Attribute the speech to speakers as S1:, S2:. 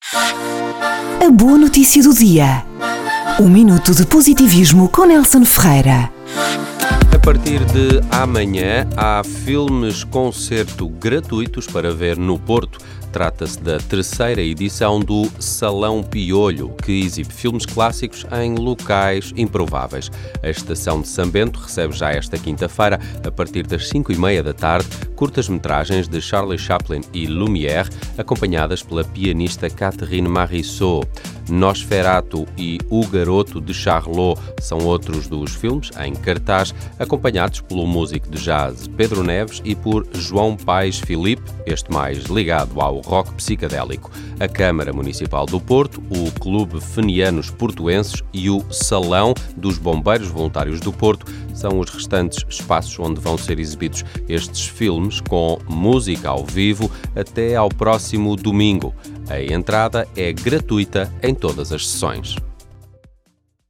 S1: A boa notícia do dia. Um minuto de positivismo com Nelson Ferreira.
S2: A partir de amanhã há filmes-concerto gratuitos para ver no Porto. Trata-se da terceira edição do Salão Piolho, que exibe filmes clássicos em locais improváveis. A Estação de São Bento recebe já esta quinta-feira, a partir das 5h30 da tarde, curtas-metragens de Charlie Chaplin e Lumière, acompanhadas pela pianista Catherine Marissot. Nosferatu e O Garoto de Charlot são outros dos filmes em cartaz, acompanhados pelo músico de jazz Pedro Neves e por João Paes Filipe, este mais ligado ao rock psicadélico. A Câmara Municipal do Porto, o Clube Fenianos Portuenses e o Salão dos Bombeiros Voluntários do Porto são os restantes espaços onde vão ser exibidos estes filmes com música ao vivo até ao próximo domingo. A entrada é gratuita em todas as sessões.